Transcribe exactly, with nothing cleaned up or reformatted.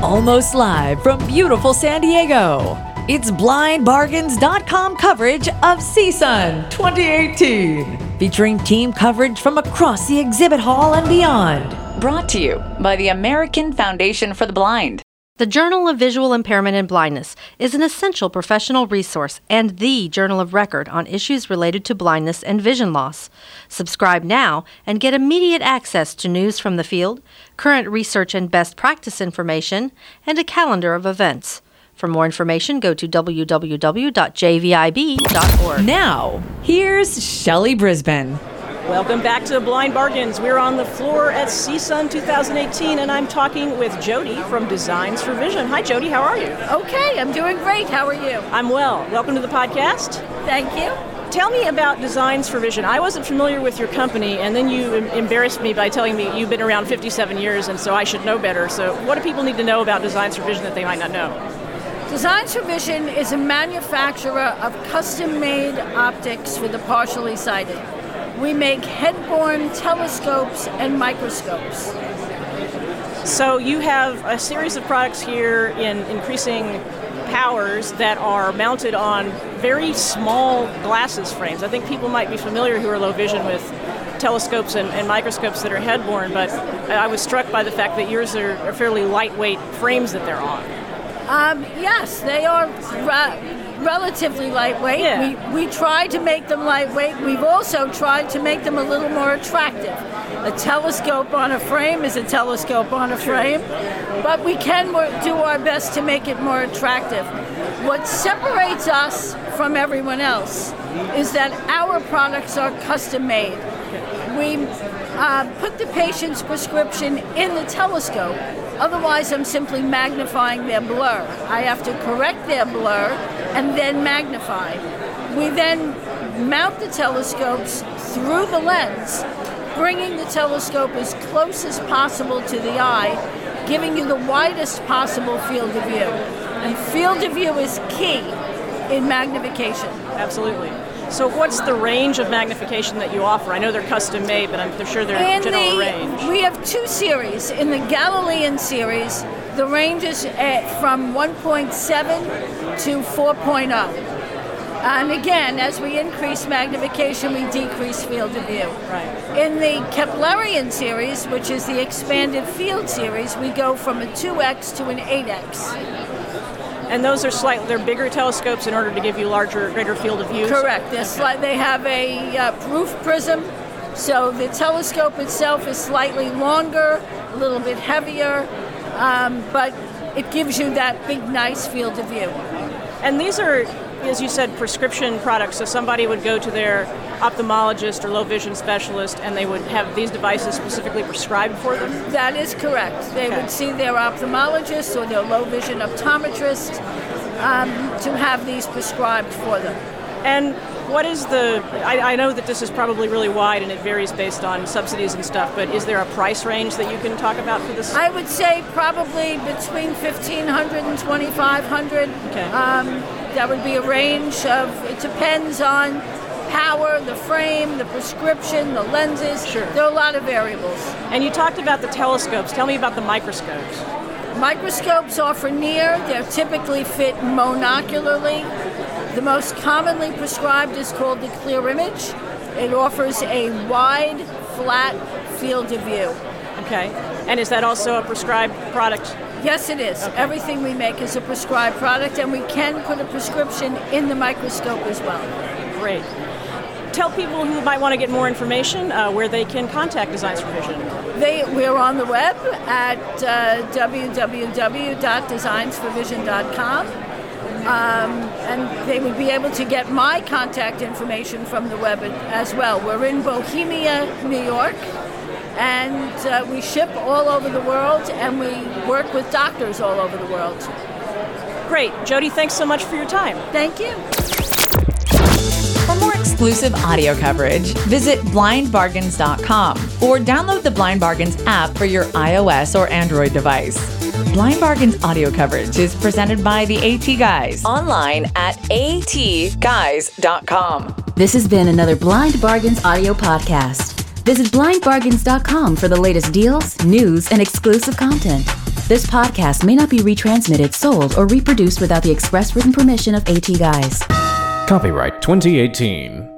almost live from beautiful San Diego. It's blind bargains dot com coverage of C S U N twenty eighteen, featuring team coverage from across the exhibit hall and beyond. Brought to you by the American Foundation for the Blind. The Journal of Visual Impairment and Blindness is an essential professional resource and the journal of record on issues related to blindness and vision loss. Subscribe now and get immediate access to news from the field, current research and best practice information, and a calendar of events. For more information, go to w w w dot j v i b dot org. Now, here's Shelley Brisbane. Welcome back to Blind Bargains. We're on the floor at C S U N twenty eighteen, and I'm talking with Jody from Designs for Vision. Hi, Jody. How are you? Okay, I'm doing great. How are you? I'm well. Welcome to the podcast. Thank you. Tell me about Designs for Vision. I wasn't familiar with your company, and then you em- embarrassed me by telling me you've been around fifty-seven years, and so I should know better. So what do people need to know about Designs for Vision that they might not know? Designs for Vision is a manufacturer of custom-made optics for the partially sighted. We make head-borne telescopes and microscopes. So you have a series of products here in increasing powers that are mounted on very small glasses frames. I think people might be familiar who are low vision with telescopes and, and microscopes that are head-borne, but I was struck by the fact that yours are, are fairly lightweight frames that they're on. Um, yes, they are ra- relatively lightweight. Yeah. We, we try to make them lightweight. We've also tried to make them a little more attractive. A telescope on a frame is a telescope on a frame, but we can wor- do our best to make it more attractive. What separates us from everyone else is that our products are custom made. We uh, put the patient's prescription in the telescope. Otherwise, I'm simply magnifying their blur. I have to correct their blur and then magnify. We then mount the telescopes through the lens, bringing the telescope as close as possible to the eye, giving you the widest possible field of view. And field of view is key in magnification. Absolutely. So what's the range of magnification that you offer? I know they're custom made, but I'm sure they're in general the, range. We have two series. In the Galilean series, the range is at, from one point seven to four point oh. And again, as we increase magnification, we decrease field of view. Right. In the Keplerian series, which is the expanded field series, we go from a two x to an eight x. And those are slightly, they're bigger telescopes in order to give you larger, greater field of view? Correct. They're sli- they have a uh, roof prism, so the telescope itself is slightly longer, a little bit heavier, um, but it gives you that big, nice field of view. And these are, as you said, prescription products, so somebody would go to their ophthalmologist or low vision specialist and they would have these devices specifically prescribed for them? That is correct. They Okay. would see their ophthalmologist or their low vision optometrist um, to have these prescribed for them. And what is the, I, I know that this is probably really wide and it varies based on subsidies and stuff, but is there a price range that you can talk about for this? I would say probably between fifteen hundred and twenty-five hundred. Okay. Um, that would be a range of, it depends on power, the frame, the prescription, the lenses. Sure. There are a lot of variables. And you talked about the telescopes. Tell me about the microscopes. Microscopes offer near. They're typically fit monocularly. The most commonly prescribed is called the Clear Image. It offers a wide, flat field of view. Okay. And is that also a prescribed product? Yes, it is. Okay. Everything we make is a prescribed product, and we can put a prescription in the microscope as well. Great. Tell people who might want to get more information uh, where they can contact Designs for Vision. They, we're on the web at uh, w w w dot designs for vision dot com. Um, and they would be able to get my contact information from the web as well. We're in Bohemia, New York, and uh, we ship all over the world, and we work with doctors all over the world. Great. Jody, thanks so much for your time. Thank you. For more exclusive audio coverage, visit blind bargains dot com or download the Blind Bargains app for your iOS or Android device. Blind Bargains audio coverage is presented by the AT Guys online at a t guys dot com. This has been another Blind Bargains audio podcast. Visit blind bargains dot com for the latest deals, news, and exclusive content. This podcast may not be retransmitted, sold, or reproduced without the express written permission of AT Guys. Copyright twenty eighteen.